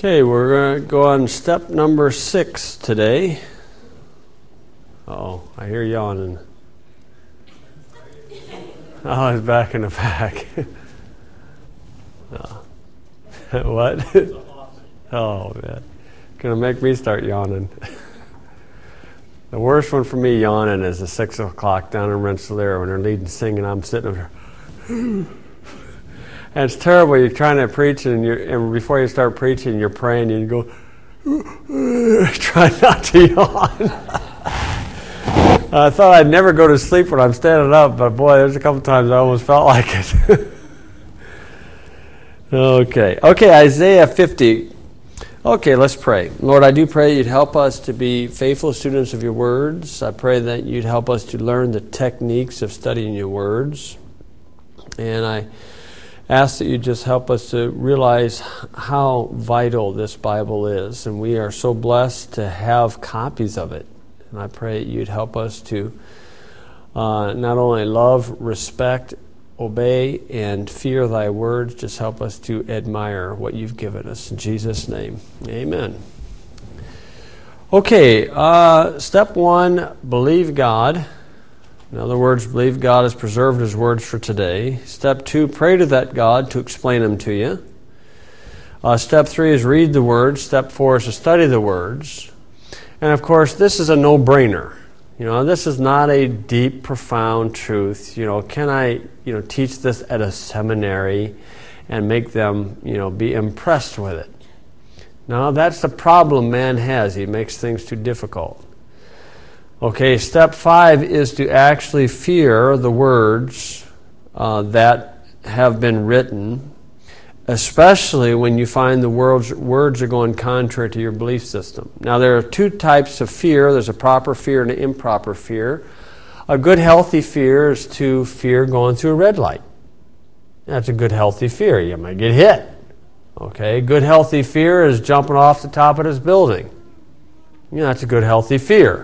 Okay, we're going to go on step number 6 today. Uh-oh, I hear yawning. Oh, he's back in the back. What? Oh, man. Going to make me start yawning. The worst one for me yawning is the 6 o'clock down in Rensselaer when they're leading singing. I'm sitting over there. And it's terrible. You're trying to preach, and before you start preaching, you're praying, and you go, try not to yawn. I thought I'd never go to sleep when I'm standing up, but boy, there's a couple times I almost felt like it. Okay, Isaiah 50. Okay, let's pray. Lord, I do pray you'd help us to be faithful students of your words. I pray that you'd help us to learn the techniques of studying your words. And I ask that you just help us to realize how vital this Bible is. And we are so blessed to have copies of it. And I pray you'd help us to not only love, respect, obey, and fear thy words, just help us to admire what you've given us. In Jesus' name, amen. Okay, step 1, believe God. In other words, believe God has preserved his words for today. Step 2, pray to that God to explain them to you. Step 3 is read the words. Step 4 is to study the words. And of course, this is a no-brainer. This is not a deep, profound truth. Can I, teach this at a seminary and make them, be impressed with it? No, that's the problem man has. He makes things too difficult. Okay, step 5 is to actually fear the words that have been written, especially when you find the words are going contrary to your belief system. Now, there are 2 types of fear. There's a proper fear and an improper fear. A good, healthy fear is to fear going through a red light. That's a good, healthy fear. You might get hit. Okay, good, healthy fear is jumping off the top of this building. That's a good, healthy fear.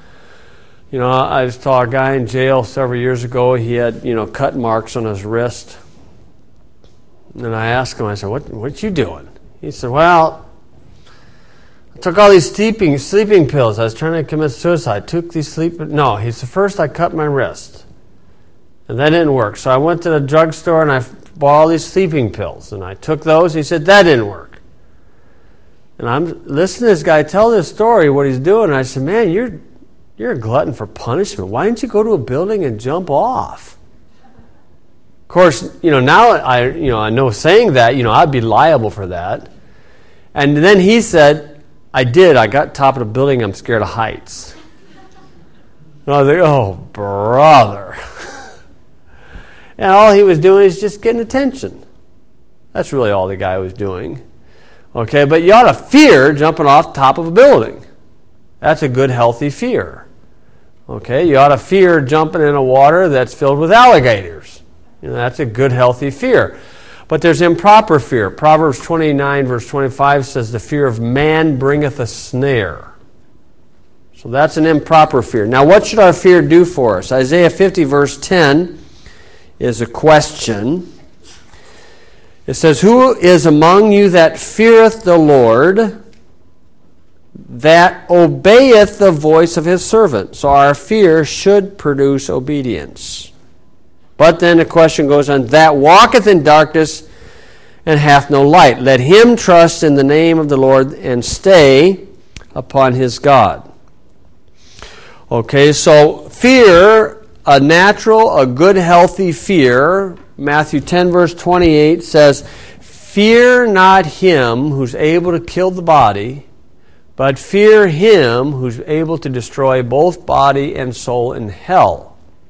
I just saw a guy in jail several years ago. He had, cut marks on his wrist. And I asked him, I said, what you doing? He said, well, I took all these sleeping pills. I was trying to commit suicide. He said, first I cut my wrist. And that didn't work. So I went to the drugstore and I bought all these sleeping pills. And I took those. He said, that didn't work. And I'm listening to this guy tell this story, what he's doing. And I said, man, you're a glutton for punishment. Why didn't you go to a building and jump off? Of course, now I know saying that, I'd be liable for that. And then he said, I did. I got top of the building. I'm scared of heights. And I was like, oh, brother. And all he was doing is just getting attention. That's really all the guy was doing. Okay, but you ought to fear jumping off top of a building. That's a good, healthy fear. Okay, you ought to fear jumping in a water that's filled with alligators. That's a good, healthy fear. But there's improper fear. Proverbs 29, verse 25 says, the fear of man bringeth a snare. So that's an improper fear. Now, what should our fear do for us? Isaiah 50, verse 10 is a question. It says, who is among you that feareth the Lord, that obeyeth the voice of his servant? So our fear should produce obedience. But then the question goes on, that walketh in darkness and hath no light. Let him trust in the name of the Lord and stay upon his God. Okay, so fear, a natural, a good, healthy fear. Matthew 10, verse 28 says, fear not him who's able to kill the body, but fear him who's able to destroy both body and soul in hell.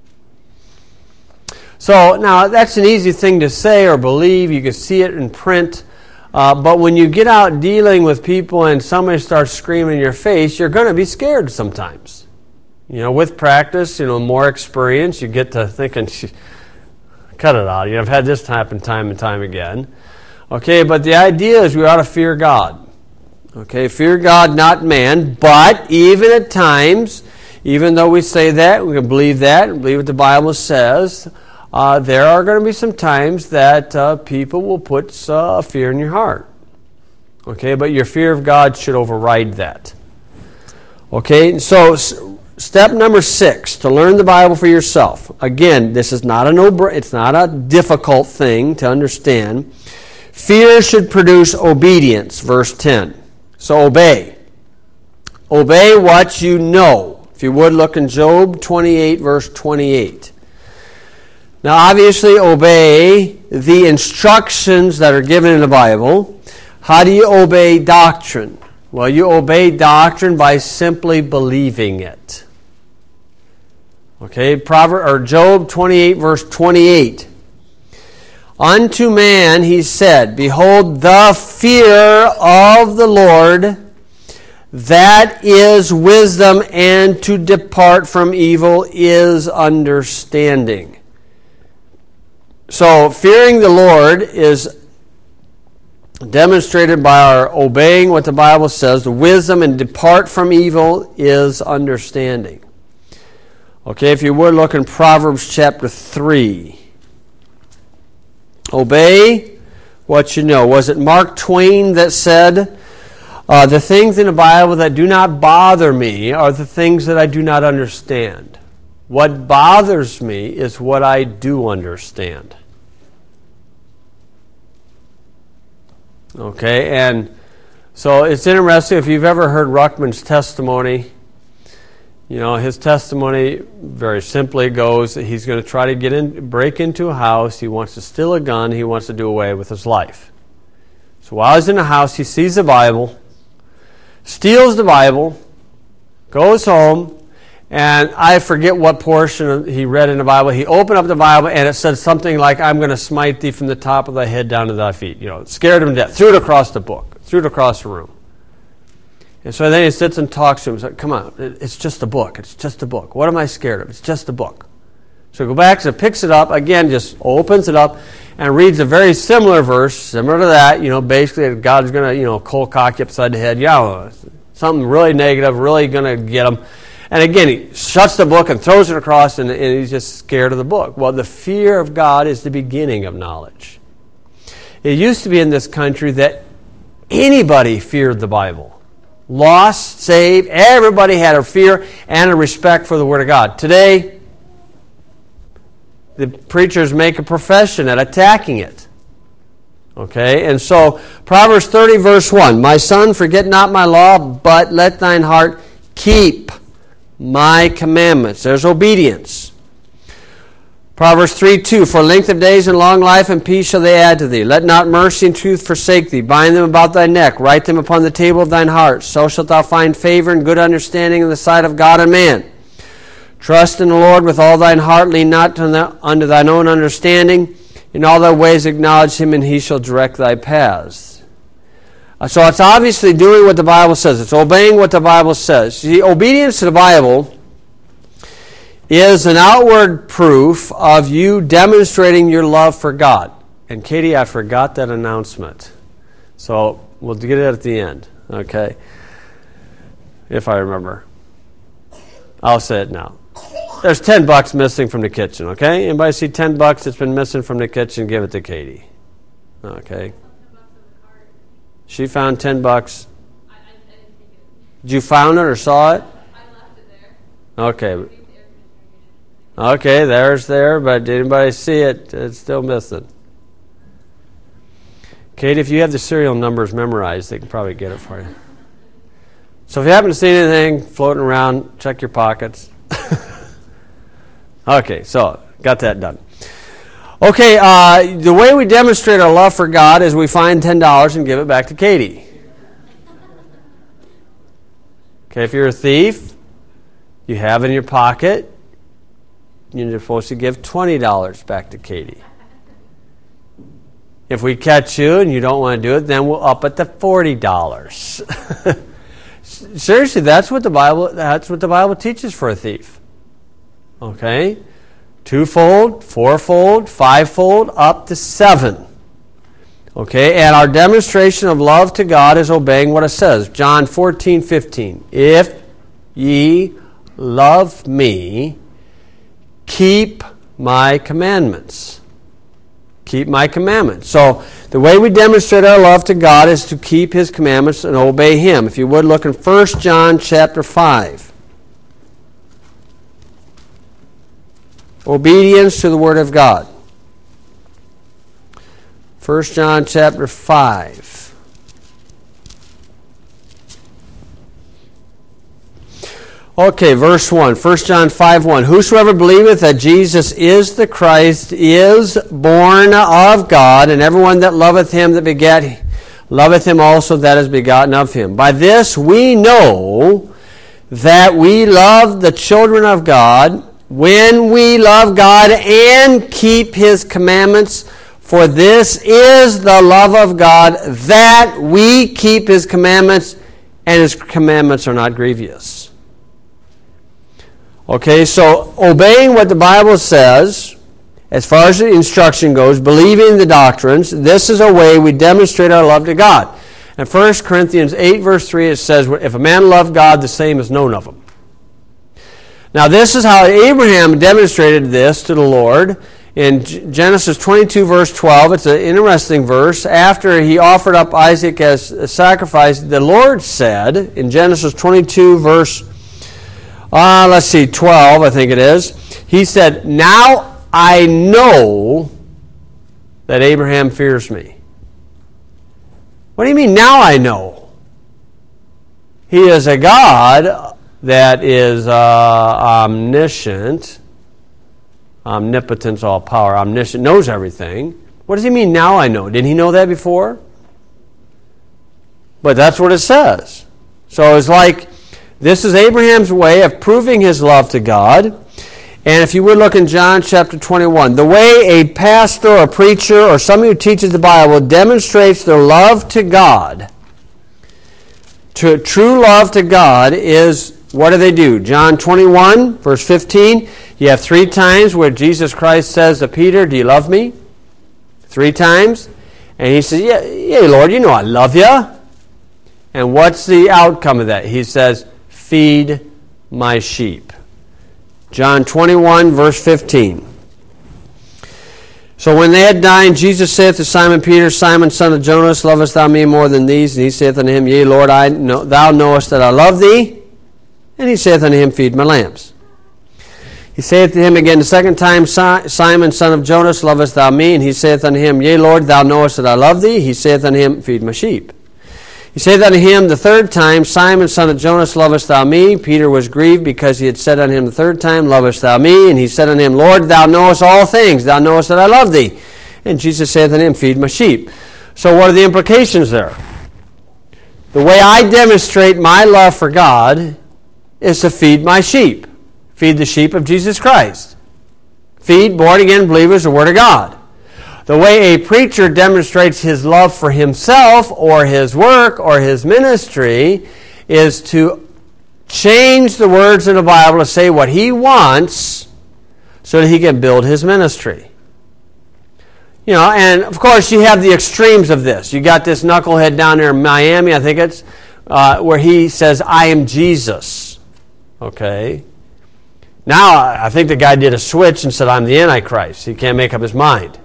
So now that's an easy thing to say or believe. You can see it in print. But when you get out dealing with people and somebody starts screaming in your face, you're going to be scared sometimes. With practice, more experience, you get to thinking, cut it out. I've had this happen time and time again. Okay, but the idea is we ought to fear God. Okay, fear God, not man. But even at times, even though we say that, we can believe that, and believe what the Bible says, there are going to be some times that people will put fear in your heart. Okay, but your fear of God should override that. Okay, so step number 6, to learn the Bible for yourself. Again, this is not it's not a difficult thing to understand. Fear should produce obedience, verse 10. So obey. Obey what you know. If you would, look in Job 28, verse 28. Now, obviously, obey the instructions that are given in the Bible. How do you obey doctrine? Well, you obey doctrine by simply believing it. Okay, Job 28, verse 28. Unto man he said, Behold, the fear of the Lord, that is wisdom, and to depart from evil is understanding. So, fearing the Lord is demonstrated by our obeying what the Bible says. The wisdom and depart from evil is understanding. Okay, if you would, look in Proverbs chapter 3. Obey what you know. Was it Mark Twain that said, the things in the Bible that do not bother me are the things that I do not understand. What bothers me is what I do understand. Okay, and so it's interesting, if you've ever heard Ruckman's testimony, you know, his testimony very simply goes that he's going to try to break into a house, he wants to steal a gun, he wants to do away with his life. So while he's in the house, he sees the Bible, steals the Bible, goes home, and I forget what portion he read in the Bible. He opened up the Bible, and it said something like, I'm going to smite thee from the top of thy head down to thy feet. You know, scared him to death. Threw it across the book. Threw it across the room. And so then he sits and talks to him. He's like, come on, it's just a book. It's just a book. What am I scared of? It's just a book. So go back, so picks it up, again, just opens it up, and reads a very similar verse, similar to that. You know, basically, God's going to, you know, cold cock you upside the head. Yeah, something really negative, really going to get him. And again, he shuts the book and throws it across, and he's just scared of the book. Well, the fear of God is the beginning of knowledge. It used to be in this country that anybody feared the Bible. Lost, saved, everybody had a fear and a respect for the Word of God. Today, the preachers make a profession at attacking it. Okay, and so Proverbs 30, verse 1, My son, forget not my law, but let thine heart keep my commandments. There's obedience. Proverbs 3:2, For length of days and long life and peace shall they add to thee. Let not mercy and truth forsake thee. Bind them about thy neck. Write them upon the table of thine heart. So shalt thou find favor and good understanding in the sight of God and man. Trust in the Lord with all thine heart. Lean not unto thine own understanding. In all thy ways acknowledge him, and he shall direct thy paths. So it's obviously doing what the Bible says. It's obeying what the Bible says. See, obedience to the Bible is an outward proof of you demonstrating your love for God. And Katie, I forgot that announcement. So we'll get it at the end, okay? If I remember. I'll say it now. There's $10 missing from the kitchen, okay? Anybody see $10 that's been missing from the kitchen? Give it to Katie. Okay. She found $10. I didn't take it. Did you found it or saw it? I left it there. Okay. Okay, there's there, but did anybody see it? It's still missing. Kate, if you have the serial numbers memorized, they can probably get it for you. So if you happen to see anything floating around, check your pockets. Okay, so got that done. Okay, the way we demonstrate our love for God is we find $10 and give it back to Katie. Okay, if you're a thief, you have it in your pocket, you're supposed to give $20 back to Katie. If we catch you and you don't want to do it, then we'll up it to $40. Seriously, that's what the Bible teaches for a thief. Okay? 2-fold, 4-fold, 5-fold, up to 7. Okay, and our demonstration of love to God is obeying what it says. John 14:15. If ye love me, keep my commandments. Keep my commandments. So the way we demonstrate our love to God is to keep His commandments and obey Him. If you would, look in 1 John chapter 5. Obedience to the Word of God. 1 John chapter 5. Okay, verse 1. 1 John 5:1. Whosoever believeth that Jesus is the Christ is born of God, and everyone that loveth him that begat loveth him also that is begotten of him. By this we know that we love the children of God, when we love God and keep His commandments. For this is the love of God, that we keep His commandments, and His commandments are not grievous. Okay, so obeying what the Bible says, as far as the instruction goes, believing the doctrines, this is a way we demonstrate our love to God. In 1 Corinthians 8, verse 3, it says, if a man love God, the same is known of him. Now, this is how Abraham demonstrated this to the Lord. In Genesis 22, verse 12, it's an interesting verse. After he offered up Isaac as a sacrifice, the Lord said, in Genesis 22, verse 12, I think it is. He said, now I know that Abraham fears me. What do you mean, now I know? He is a God that is omniscient, omnipotence, all power, omniscient, knows everything. What does he mean, now I know? Didn't he know that before? But that's what it says. So it's like, this is Abraham's way of proving his love to God. And if you would look in John chapter 21, the way a pastor or preacher or somebody who teaches the Bible demonstrates their love to God, true love to God, is what do? John 21, verse 15, you have 3 times where Jesus Christ says to Peter, do you love me? 3 times. And he says, yeah, Lord, you know I love you. And what's the outcome of that? He says, feed my sheep. John 21, verse 15. So when they had dined, Jesus saith to Simon Peter, Simon, son of Jonas, lovest thou me more than these? And he saith unto him, yea, Lord, thou knowest that I love thee. And he saith unto him, feed my lambs. He saith to him again the second time, Simon, son of Jonas, lovest thou me? And he saith unto him, yea, Lord, thou knowest that I love thee. He saith unto him, feed my sheep. He saith unto him the third time, Simon, son of Jonas, lovest thou me? Peter was grieved because he had said unto him the third time, lovest thou me? And he said unto him, Lord, thou knowest all things. Thou knowest that I love thee. And Jesus saith unto him, feed my sheep. So what are the implications there? The way I demonstrate my love for God is to feed my sheep. Feed the sheep of Jesus Christ. Feed born-again believers the Word of God. The way a preacher demonstrates his love for himself or his work or his ministry is to change the words in the Bible to say what he wants so that he can build his ministry. You know, and of course you have the extremes of this. You got this knucklehead down there in Miami, I think it's, where he says, I am Jesus. Okay? Now I think the guy did a switch and said, I'm the Antichrist. He can't make up his mind.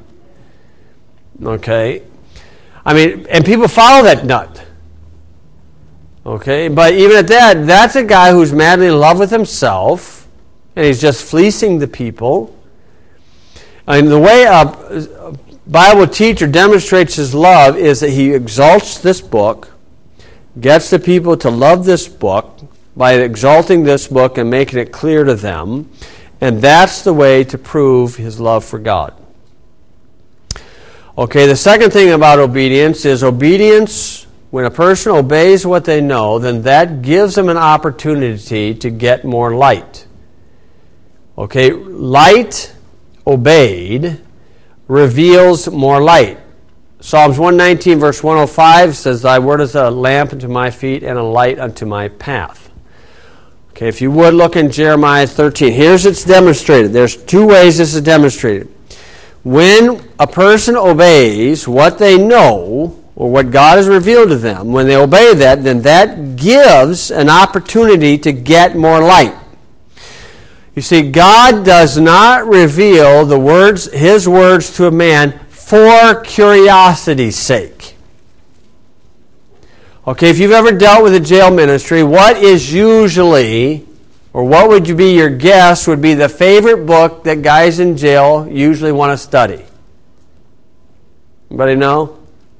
Okay? I mean, and people follow that nut. Okay? But even at that, that's a guy who's madly in love with himself, and he's just fleecing the people. And the way a Bible teacher demonstrates his love is that he exalts this book, gets the people to love this book by exalting this book and making it clear to them, and that's the way to prove his love for God. Okay, the second thing about obedience is obedience, when a person obeys what they know, then that gives them an opportunity to get more light. Okay, light obeyed reveals more light. Psalms 119 verse 105 says, Thy word is a lamp unto my feet and a light unto my path. Okay, if you would look in Jeremiah 13. Here's it's demonstrated. There's 2 ways this is demonstrated. When a person obeys what they know, or what God has revealed to them, when they obey that, then that gives an opportunity to get more light. You see, God does not reveal His words to a man for curiosity's sake. Okay, if you've ever dealt with a jail ministry, what is usually, or what would you be your guess, would be the favorite book that guys in jail usually want to study? Anybody know?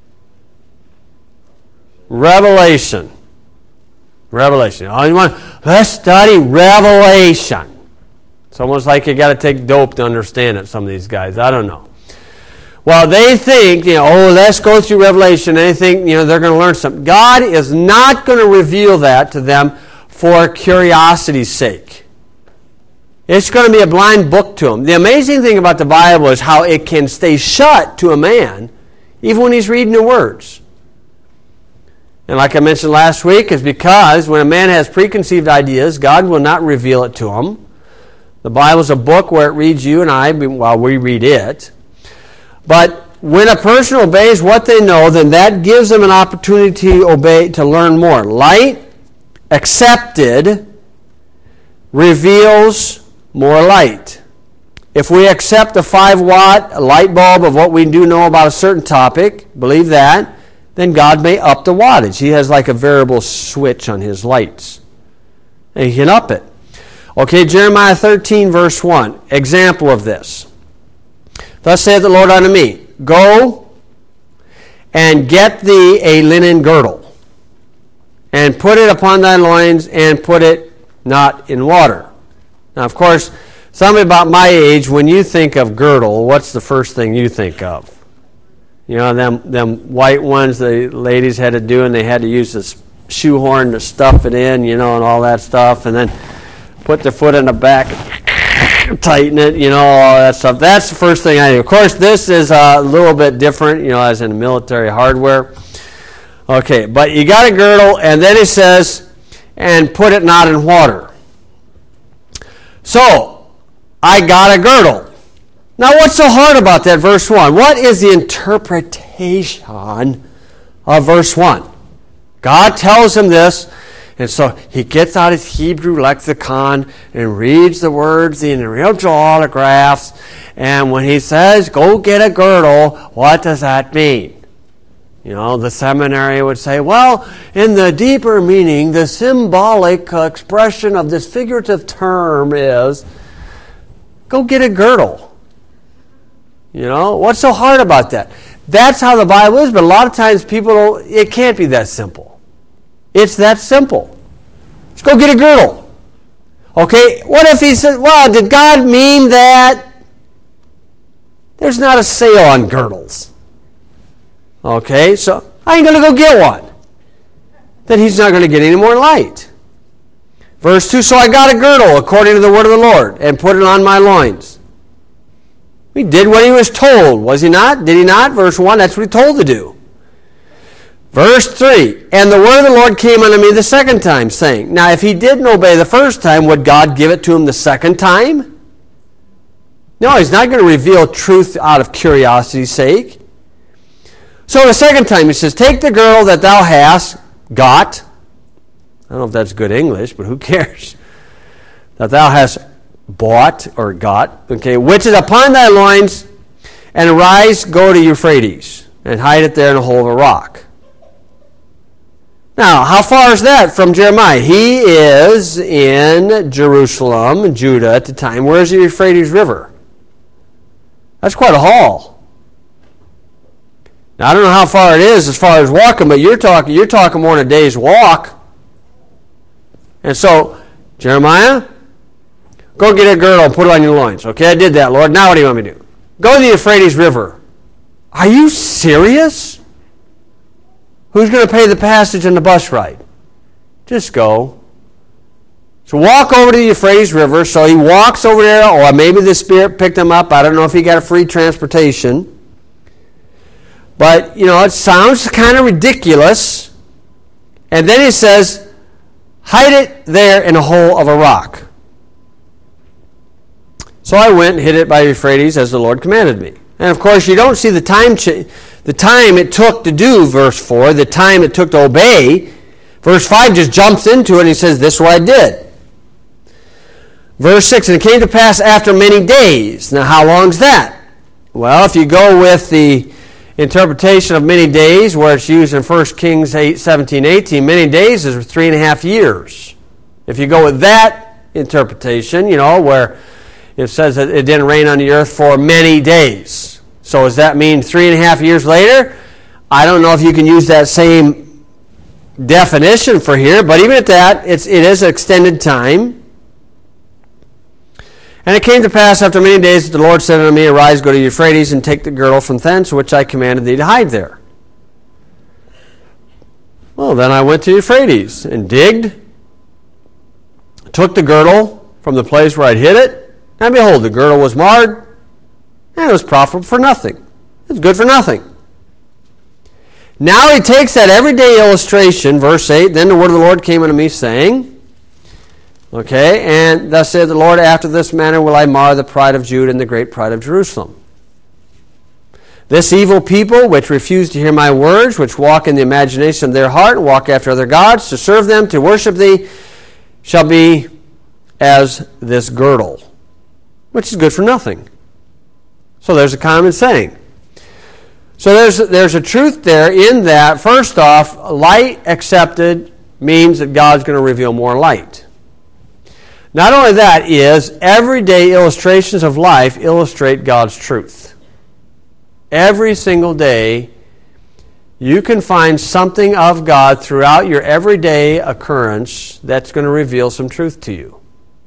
Revelation. Revelation. Oh, you want? Let's study Revelation. It's almost like you got to take dope to understand it, some of these guys. I don't know. Well, they think, let's go through Revelation, and they think, they're going to learn something. God is not going to reveal that to them for curiosity's sake. It's going to be a blind book to them. The amazing thing about the Bible is how it can stay shut to a man, even when he's reading the words. And like I mentioned last week, is because when a man has preconceived ideas, God will not reveal it to him. The Bible is a book where it reads you and I while we read it. But when a person obeys what they know, then that gives them an opportunity to obey, to learn more. Light accepted reveals more light. If we accept a 5-watt light bulb of what we do know about a certain topic, believe that, then God may up the wattage. He has like a variable switch on his lights. And he can up it. Okay, Jeremiah 13, verse 1. Example of this. Thus saith the Lord unto me, Go and get thee a linen girdle, and put it upon thy loins, and put it not in water. Now, of course, somebody about my age, when you think of girdle, what's the first thing you think of? Them white ones the ladies had to do, and they had to use this shoehorn to stuff it in, and all that stuff, and then put their foot in the back, tighten it, all that stuff. That's the first thing I do. Of course, this is a little bit different, as in military hardware. Okay, but you got a girdle, and then it says, and put it not in water. So, I got a girdle. Now, what's so hard about that, verse 1? What is the interpretation of verse 1? God tells him this, and so he gets out his Hebrew lexicon and reads the words in the real autographs, and when he says, go get a girdle, what does that mean? The seminary would say, well, in the deeper meaning, the symbolic expression of this figurative term is, go get a girdle. What's so hard about that? That's how the Bible is, but a lot of times it can't be that simple. It's that simple. Let's go get a girdle. Okay, what if he says, well, did God mean that? There's not a sale on girdles. Okay, so I ain't going to go get one. Then he's not going to get any more light. Verse 2, so I got a girdle according to the word of the Lord and put it on my loins. He did what he was told, was he not? Did he not? Verse 1, that's what he told to do. Verse 3, and the word of the Lord came unto me the second time, saying, now if he didn't obey the first time, would God give it to him the second time? No, he's not going to reveal truth out of curiosity's sake. So the second time he says, take the girdle that thou hast got. I don't know if that's good English, but who cares? That thou hast bought or got, okay, which is upon thy loins, and arise, go to Euphrates, and hide it there in a hole of a rock. Now, how far is that from Jeremiah? He is in Jerusalem, Judah at the time. Where's the Euphrates River? That's quite a haul. Now, I don't know how far it is as far as walking, but you're talking more than a day's walk. And so, Jeremiah, go get a girdle and put it on your loins. Okay, I did that, Lord. Now what do you want me to do? Go to the Euphrates River. Are you serious? Who's going to pay the passage and the bus ride? Just go. So walk over to the Euphrates River. So he walks over there, or maybe the Spirit picked him up. I don't know if he got a free transportation. But, it sounds kind of ridiculous. And then he says, hide it there in a hole of a rock. So I went and hid it by Euphrates as the Lord commanded me. And of course, you don't see the time it took to do, verse 4, the time it took to obey. Verse 5 just jumps into it and he says, this is what I did. Verse 6, and it came to pass after many days. Now, how long is that? Well, if you go with the interpretation of many days, where it's used in 1 Kings 17:18, many days is 3.5 years. If you go with that interpretation, where it says that it didn't rain on the earth for many days. So does that mean 3.5 years later? I don't know if you can use that same definition for here, but even at that, it is extended time. And it came to pass after many days that the Lord said unto me, Arise, go to Euphrates, and take the girdle from thence, which I commanded thee to hide there. Well, then I went to Euphrates, and digged, took the girdle from the place where I'd hid it, and behold, the girdle was marred, and it was profitable for nothing. It was good for nothing. Now he takes that everyday illustration, verse 8, Then the word of the Lord came unto me, saying, Okay, and thus saith the Lord, After this manner will I mar the pride of Judah and the great pride of Jerusalem. This evil people, which refuse to hear my words, which walk in the imagination of their heart, and walk after other gods, to serve them, to worship thee, shall be as this girdle, which is good for nothing. So there's a common saying. So there's a truth there in that, first off, light accepted means that God's going to reveal more light. Not only that is, everyday illustrations of life illustrate God's truth. Every single day, you can find something of God throughout your everyday occurrence that's going to reveal some truth to you.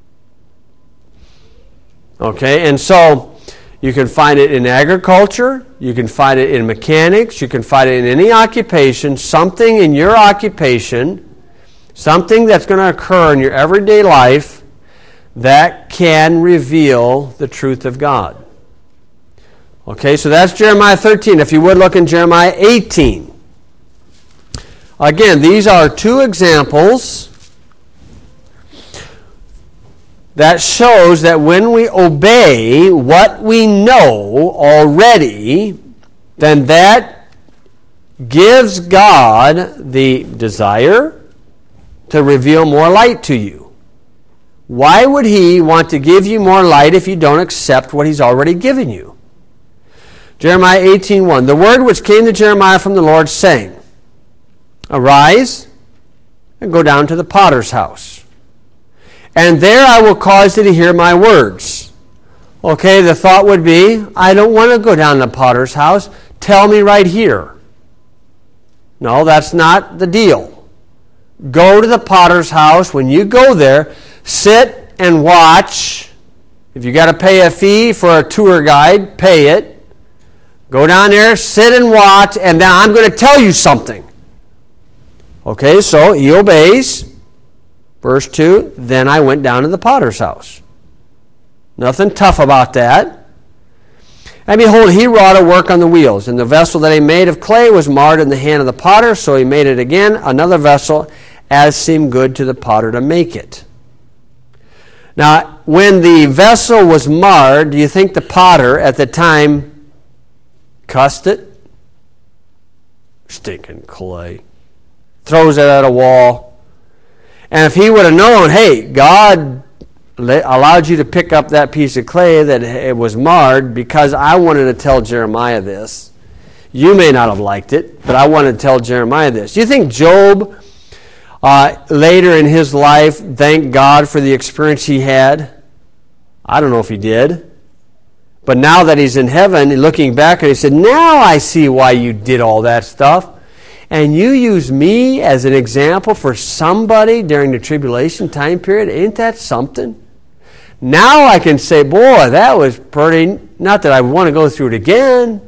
Okay, and so you can find it in agriculture, you can find it in mechanics, you can find it in any occupation, something in your occupation, something that's going to occur in your everyday life that can reveal the truth of God. Okay, so that's Jeremiah 13. If you would look in Jeremiah 18. Again, these are two examples that shows that when we obey what we know already, then that gives God the desire to reveal more light to you. Why would he want to give you more light if you don't accept what he's already given you? Jeremiah 18:1, The word which came to Jeremiah from the Lord, saying, Arise, and go down to the potter's house, and there I will cause thee to hear my words. Okay, the thought would be, I don't want to go down to the potter's house. Tell me right here. No, that's not the deal. Go to the potter's house. When you go there, sit and watch. If you got to pay a fee for a tour guide, pay it. Go down there, sit and watch, and then I'm going to tell you something. Okay, so he obeys. Verse 2, Then I went down to the potter's house. Nothing tough about that. And behold, he wrought a work on the wheels, and the vessel that he made of clay was marred in the hand of the potter, so he made it again, another vessel, as seemed good to the potter to make it. Now, when the vessel was marred, do you think the potter at the time cussed it? Stinking clay. Throws it at a wall. And if he would have known, hey, God allowed you to pick up that piece of clay that it was marred because I wanted to tell Jeremiah this. You may not have liked it, but I wanted to tell Jeremiah this. Do you think Job later in his life thanked God for the experience he had? I don't know if he did. But now that he's in heaven, looking back, and he said, now I see why you did all that stuff. And you use me as an example for somebody during the tribulation time period. Ain't that something? Now I can say, boy, that was pretty, not that I want to go through it again.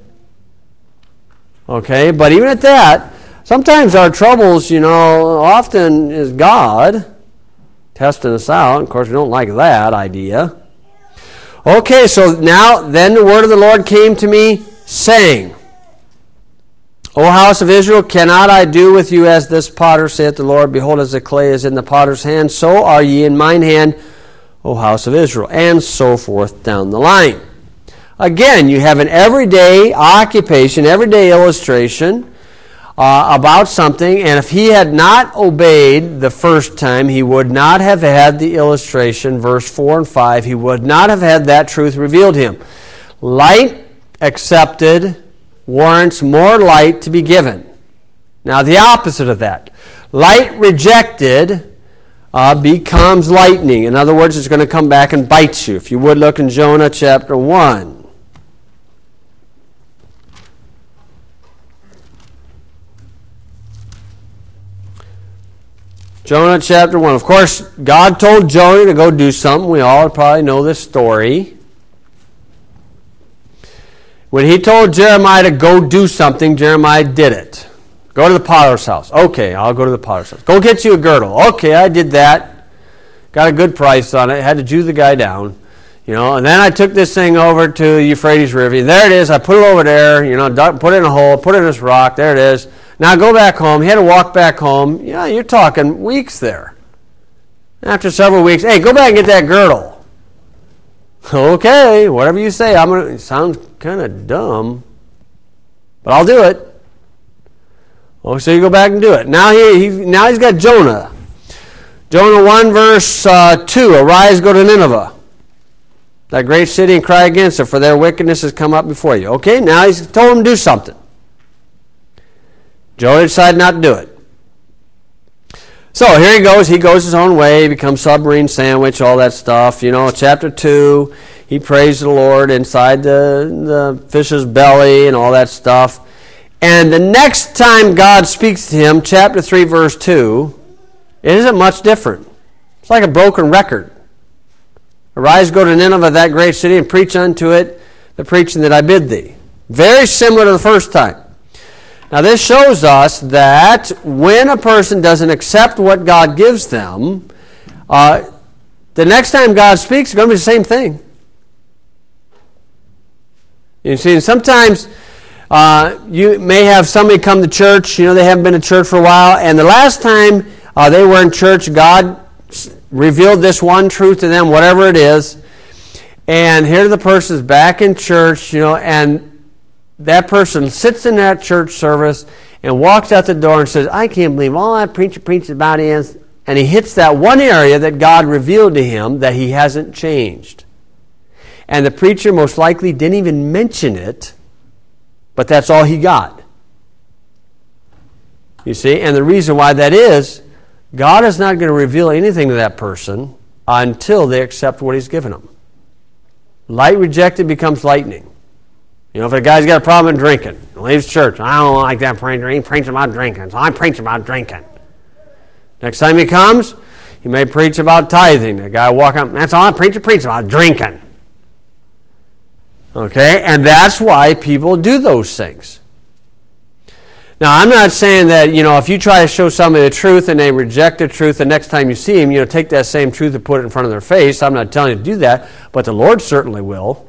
Okay, but even at that, sometimes our troubles, often is God testing us out. Of course, we don't like that idea. Okay, so now, then the word of the Lord came to me, saying, O house of Israel, cannot I do with you as this potter, saith the Lord? Behold, as the clay is in the potter's hand, so are ye in mine hand, O house of Israel. And so forth down the line. Again, you have an everyday occupation, everyday illustration about something, and if he had not obeyed the first time, he would not have had the illustration, verse 4 and 5. He would not have had that truth revealed to him. Light accepted warrants more light to be given. Now, the opposite of that. Light rejected becomes lightning. In other words, it's going to come back and bite you. If you would look in Jonah chapter 1. Jonah chapter 1. Of course, God told Jonah to go do something. We all probably know this story. When he told Jeremiah to go do something, Jeremiah did it. Go to the potter's house. Okay, I'll go to the potter's house. Go get you a girdle. Okay, I did that. Got a good price on it. Had to Jew the guy down. And then I took this thing over to Euphrates River. There it is. I put it over there. Put it in a hole. Put it in this rock. There it is. Now go back home. He had to walk back home. You're talking weeks there. After several weeks, hey, go back and get that girdle. Okay, whatever you say. It sounds kind of dumb, but I'll do it. Oh, so you go back and do it. Now he's got Jonah. Jonah 1 verse 2. Arise, go to Nineveh, that great city, and cry against it, for their wickedness has come up before you. Okay, now he's told him to do something. Jonah decided not to do it. So here he goes. He goes his own way. He becomes submarine sandwich, all that stuff. Chapter 2, he prays the Lord inside the fish's belly and all that stuff. And the next time God speaks to him, chapter 3, verse 2, it isn't much different. It's like a broken record. Arise, go to Nineveh, that great city, and preach unto it the preaching that I bid thee. Very similar to the first time. Now this shows us that when a person doesn't accept what God gives them, the next time God speaks, it's going to be the same thing. You see, sometimes you may have somebody come to church, they haven't been to church for a while, and the last time they were in church, God revealed this one truth to them, whatever it is, and here the person's back in church, and that person sits in that church service and walks out the door and says, I can't believe all that preacher preaches about is, and he hits that one area that God revealed to him that he hasn't changed. And the preacher most likely didn't even mention it, but that's all he got. You see, and the reason why that is, God is not going to reveal anything to that person until they accept what he's given them. Light rejected becomes lightning. If a guy's got a problem in drinking, he leaves church, I don't like that preacher, he preaches about drinking, so I preach about drinking. Next time he comes, he may preach about tithing. The guy walk up, that's all I preach about drinking. Okay, and that's why people do those things. Now, I'm not saying that, if you try to show somebody the truth and they reject the truth, the next time you see him, take that same truth and put it in front of their face. I'm not telling you to do that, but the Lord certainly will.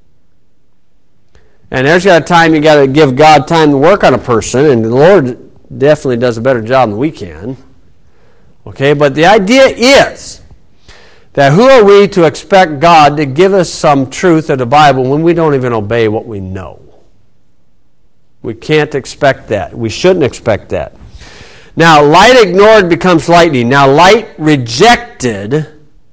And there's got a time you got to give God time to work on a person, and the Lord definitely does a better job than we can. Okay, but the idea is that who are we to expect God to give us some truth of the Bible when we don't even obey what we know? We can't expect that. We shouldn't expect that. Now, light ignored becomes lightning. Now, light rejected,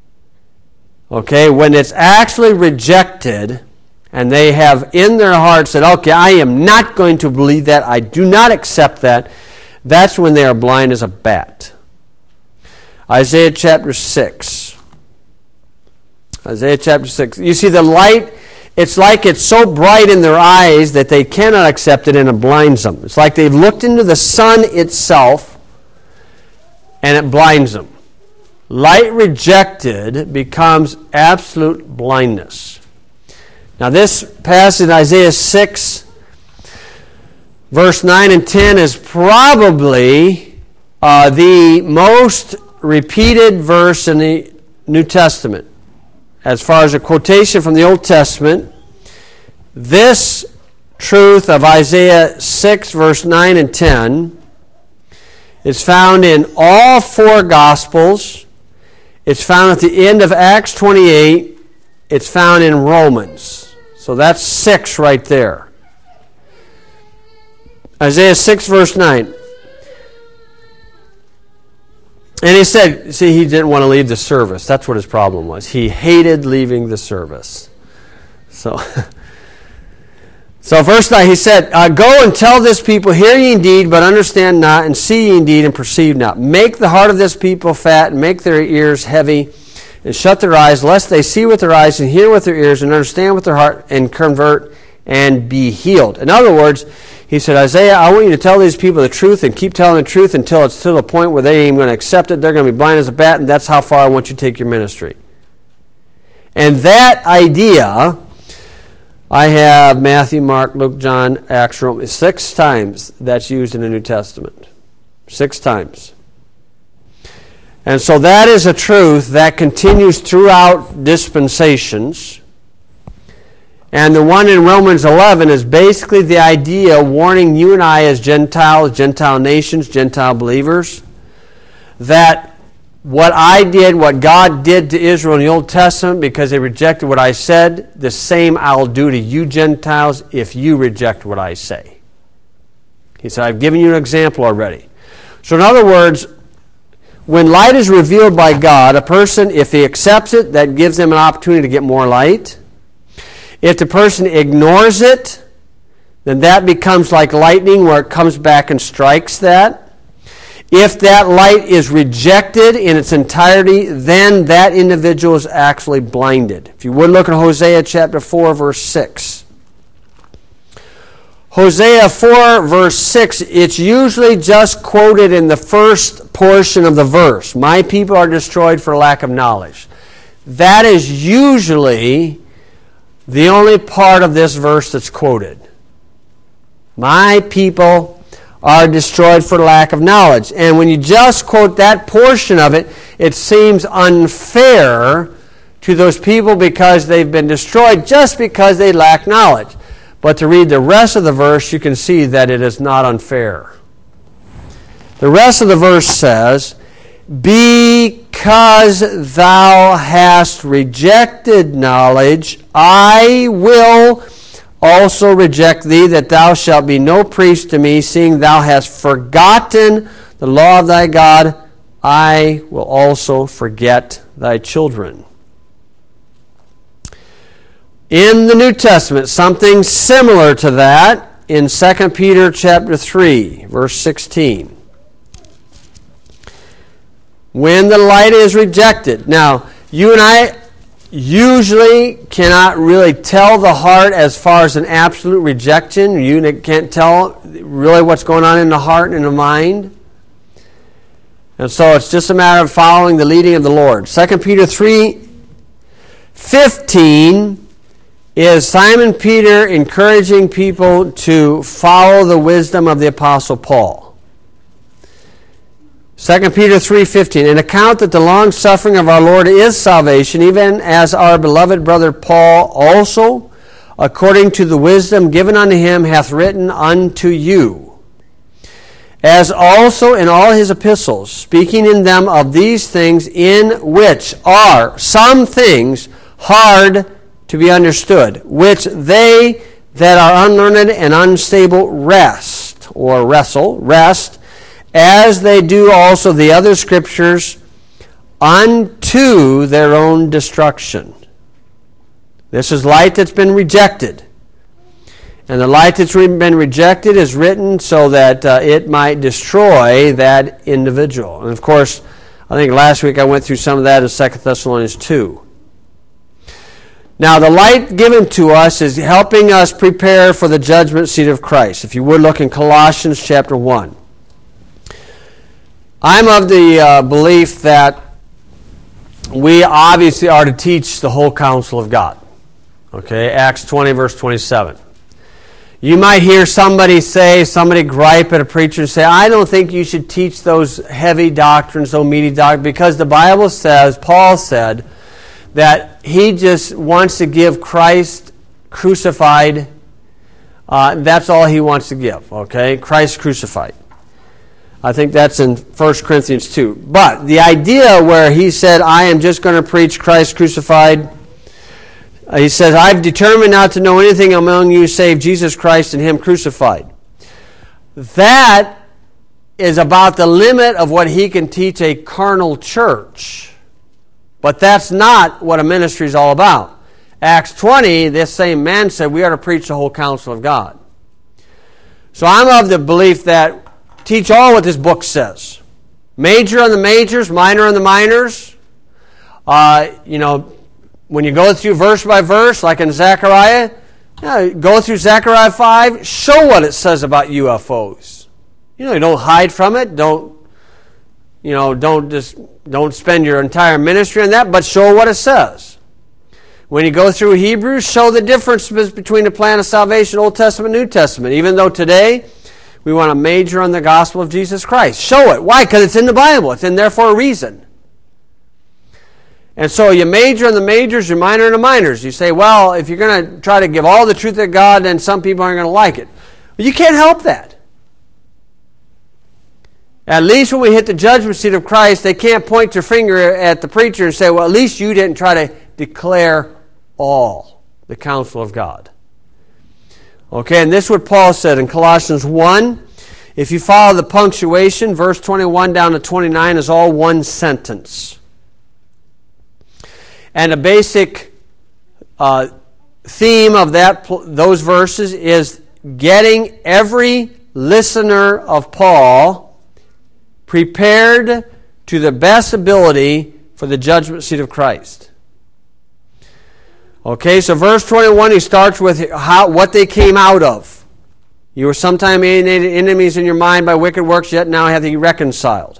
when it's actually rejected, and they have in their heart said, okay, I am not going to believe that. I do not accept that. That's when they are blind as a bat. Isaiah chapter 6. Isaiah chapter 6. You see, the light, it's like it's so bright in their eyes that they cannot accept it, and it blinds them. It's like they've looked into the sun itself, and it blinds them. Light rejected becomes absolute blindness. Now this passage in Isaiah 6, verse 9 and 10 is probably the most repeated verse in the New Testament. As far as a quotation from the Old Testament, this truth of Isaiah 6, verse 9 and 10 is found in all four Gospels. It's found at the end of Acts 28. It's found in Romans. So that's 6 right there. Isaiah 6, verse 9. And he said, see, he didn't want to leave the service. That's what his problem was. He hated leaving the service. So, So verse 9, he said, Go and tell this people, hear ye indeed, but understand not, and see ye indeed, and perceive not. Make the heart of this people fat, and make their ears heavy, and shut their eyes, lest they see with their eyes, and hear with their ears, and understand with their heart, and convert, and be healed. In other words, he said, Isaiah, I want you to tell these people the truth, and keep telling the truth until it's to the point where they ain't even going to accept it. They're going to be blind as a bat, and that's how far I want you to take your ministry. And that idea, I have Matthew, Mark, Luke, John, Acts, Romans, 6 times that's used in the New Testament. 6 times. And so that is a truth that continues throughout dispensations. And the one in Romans 11 is basically the idea warning you and I as Gentiles, Gentile nations, Gentile believers, that what I did, what God did to Israel in the Old Testament because they rejected what I said, the same I'll do to you Gentiles if you reject what I say. He said, I've given you an example already. So in other words, when light is revealed by God, a person, if he accepts it, that gives them an opportunity to get more light. If the person ignores it, then that becomes like lightning where it comes back and strikes that. If that light is rejected in its entirety, then that individual is actually blinded. If you would look at Hosea chapter 4, verse 6. Hosea 4, verse 6, it's usually just quoted in the first portion of the verse. My people are destroyed for lack of knowledge. That is usually the only part of this verse that's quoted. My people are destroyed for lack of knowledge. And when you just quote that portion of it, it seems unfair to those people because they've been destroyed just because they lack knowledge. But to read the rest of the verse, you can see that it is not unfair. The rest of the verse says, Because thou hast rejected knowledge, I will also reject thee, that thou shalt be no priest to me, seeing thou hast forgotten the law of thy God, I will also forget thy children. In the New Testament, something similar to that in 2 Peter chapter 3, verse 16. When the light is rejected. Now, you and I usually cannot really tell the heart as far as an absolute rejection. You can't tell really what's going on in the heart and the mind. And so it's just a matter of following the leading of the Lord. 2 Peter 3:15 is Simon Peter encouraging people to follow the wisdom of the Apostle Paul. 2 Peter 3:15, an account that the long-suffering of our Lord is salvation, even as our beloved brother Paul also, according to the wisdom given unto him, hath written unto you. As also in all his epistles, speaking in them of these things, in which are some things hard to be understood, which they that are unlearned and unstable rest, as they do also the other scriptures, unto their own destruction. This is light that's been rejected. And the light that's been rejected is written so that it might destroy that individual. And of course, I think last week I went through some of that in 2 Thessalonians 2. Now, the light given to us is helping us prepare for the judgment seat of Christ. If you would look in Colossians chapter 1. I'm of the belief that we obviously are to teach the whole counsel of God. Okay, Acts 20, verse 27. You might hear somebody gripe at a preacher and say, I don't think you should teach those heavy doctrines, those meaty doctrines, because the Bible says, Paul said, that he just wants to give Christ crucified. That's all he wants to give, okay? Christ crucified. I think that's in 1 Corinthians 2. But the idea where he said, I am just going to preach Christ crucified, he says, I've determined not to know anything among you save Jesus Christ and him crucified. That is about the limit of what he can teach a carnal church. But that's not what a ministry is all about. Acts 20, this same man said we are to preach the whole counsel of God. So I'm of the belief that teach all what this book says. Major on the majors, minor on the minors. When you go through verse by verse, like in Zechariah, go through Zechariah 5, show what it says about UFOs. You don't hide from it. Don't spend your entire ministry on that, but show what it says. When you go through Hebrews, show the differences between the plan of salvation, Old Testament, New Testament. Even though today we want to major on the gospel of Jesus Christ. Show it. Why? Because it's in the Bible. It's in there for a reason. And so you major on the majors, you minor on the minors. You say, well, if you're going to try to give all the truth of God, then some people aren't going to like it. But you can't help that. At least when we hit the judgment seat of Christ, they can't point their finger at the preacher and say, well, at least you didn't try to declare all the counsel of God. Okay, and this is what Paul said in Colossians 1. If you follow the punctuation, verse 21 down to 29 is all one sentence. And a basic theme of those verses is getting every listener of Paul prepared to the best ability for the judgment seat of Christ. Okay, so verse 21, he starts with what they came out of. You were sometime alienated enemies in your mind by wicked works, yet now have you reconciled.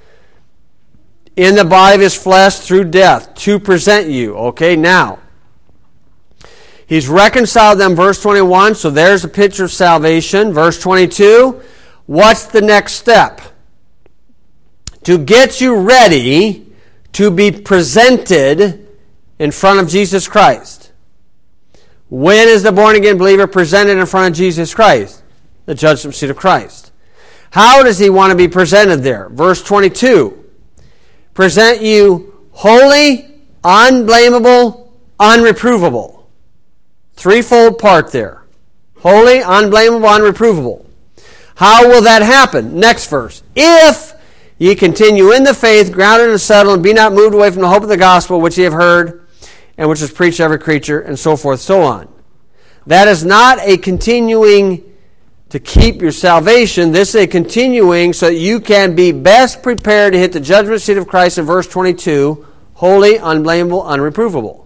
In the body of his flesh through death to present you. Okay, now, he's reconciled them, verse 21, so there's a picture of salvation. Verse 22, what's the next step? To get you ready to be presented in front of Jesus Christ. When is the born-again believer presented in front of Jesus Christ? The judgment seat of Christ. How does he want to be presented there? Verse 22. Present you holy, unblameable, unreprovable. Threefold part there. Holy, unblameable, unreprovable. How will that happen? Next verse. If ye continue in the faith, grounded and settled, and be not moved away from the hope of the gospel which ye have heard, and which is preached to every creature, and so forth, so on. That is not a continuing to keep your salvation. This is a continuing so that you can be best prepared to hit the judgment seat of Christ in verse 22, holy, unblameable, unreprovable.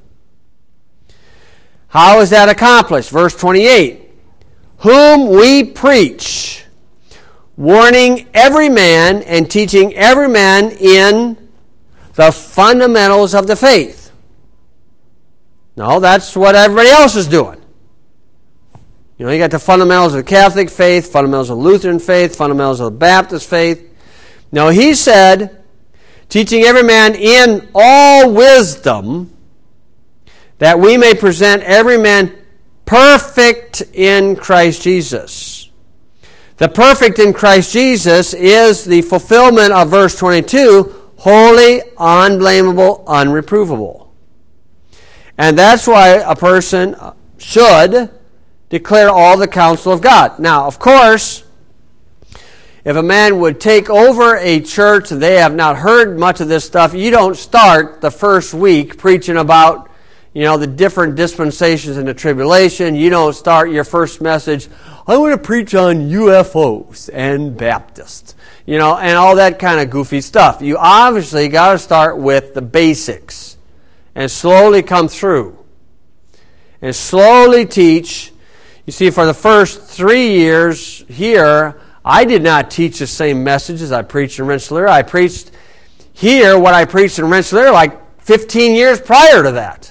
How is that accomplished? Verse 28, whom we preach, warning every man and teaching every man in the fundamentals of the faith. No, that's what everybody else is doing. You got the fundamentals of the Catholic faith, fundamentals of the Lutheran faith, fundamentals of the Baptist faith. No, he said, teaching every man in all wisdom, that we may present every man perfect in Christ Jesus. The perfect in Christ Jesus is the fulfillment of verse 22, holy, unblameable, unreprovable. And that's why a person should declare all the counsel of God. Now, of course, if a man would take over a church and they have not heard much of this stuff, you don't start the first week preaching about, the different dispensations in the tribulation. You don't start your first message, I want to preach on UFOs and Baptists, and all that kind of goofy stuff. You obviously got to start with the basics and slowly come through and slowly teach. You see, for the first 3 years here, I did not teach the same messages I preached in Rensselaer. I preached here what I preached in Rensselaer like 15 years prior to that.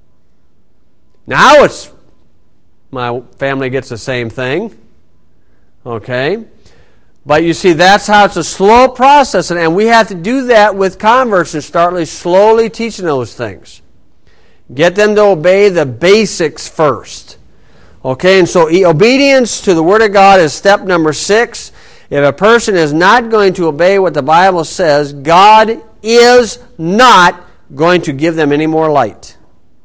Now my family gets the same thing. Okay? But you see, that's how it's a slow process. And we have to do that with converts and start slowly teaching those things. Get them to obey the basics first. Okay, and so obedience to the Word of God is step number 6. If a person is not going to obey what the Bible says, God is not going to give them any more light.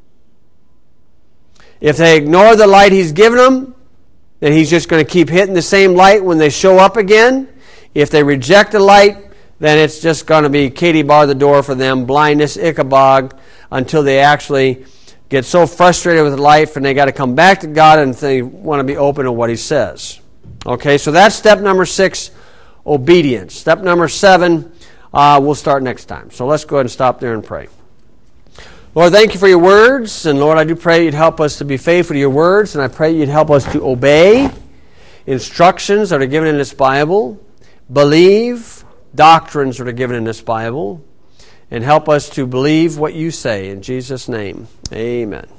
If they ignore the light He's given them, then He's just going to keep hitting the same light when they show up again. If they reject the light, then it's just going to be Katie bar the door for them, blindness, Ichabod, until they actually get so frustrated with life and they got to come back to God and they want to be open to what He says. Okay, so that's step number 6, obedience. Step number 7, we'll start next time. So let's go ahead and stop there and pray. Lord, thank you for your words. And Lord, I do pray you'd help us to be faithful to your words. And I pray you'd help us to obey instructions that are given in this Bible, believe doctrines that are given in this Bible, and help us to believe what you say. In Jesus' name, amen.